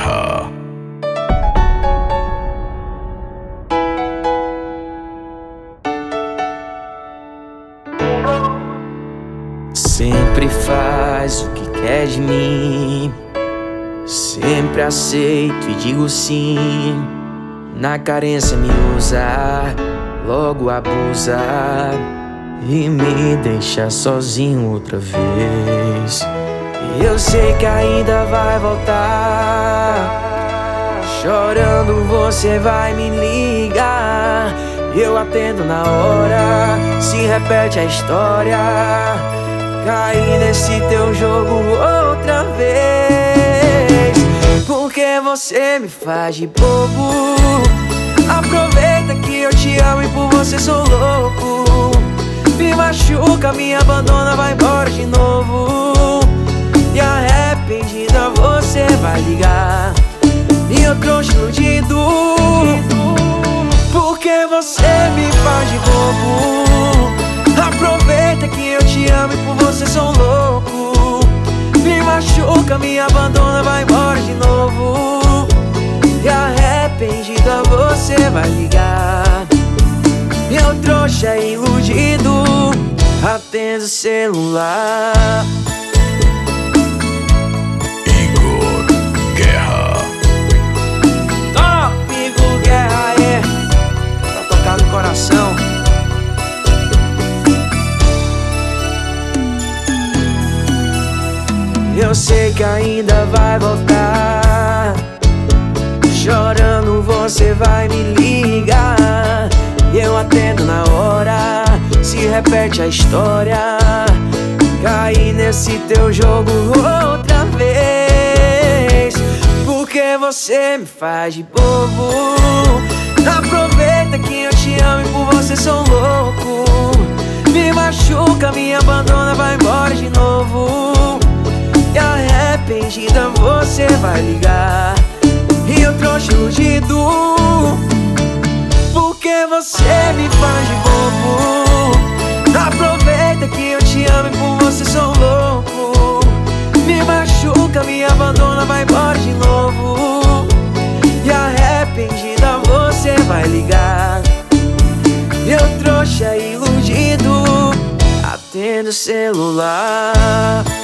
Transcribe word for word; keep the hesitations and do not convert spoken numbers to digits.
Guerra. Sempre faz o que quer de mim, sempre aceito e digo sim. Na carência me usa, logo abusa e me deixa sozinho outra vez. E eu sei que ainda vai voltar, chorando você vai me ligar. Eu atendo na hora, se repete a história. Caí nesse teu jogo outra vez, porque você me faz de bobo. Aproveita que eu te amo e por você sou louco. Me machuca, me abandona, vai embora de novo. E arrependida você vai ligar, e eu trouxe iludido, porque você me faz de bobo. Aproveita que eu te amo e por você sou louco. Me machuca, me abandona, vai embora de novo. E arrependida você vai ligar, eu trouxa iludido, atendo o celular. Igor Guerra. Top, Igor Guerra, é. Pra tocar no coração. Eu sei que ainda vai voltar, chorando você vai me ligar. E eu atendo na hora, se repete a história. Caí nesse teu jogo outra vez, porque você me faz de bobo. Aproveita que eu te amo e por você sou louco. Me machuca, me abandona, vai embora de novo. E arrependida você vai ligar, e eu trouxe iludido, porque você me faz de bobo. Aproveita que eu te amo e por você sou louco. Me machuca, me abandona, vai embora de novo. E arrependida você vai ligar, eu trouxe iludido, atendo o celular.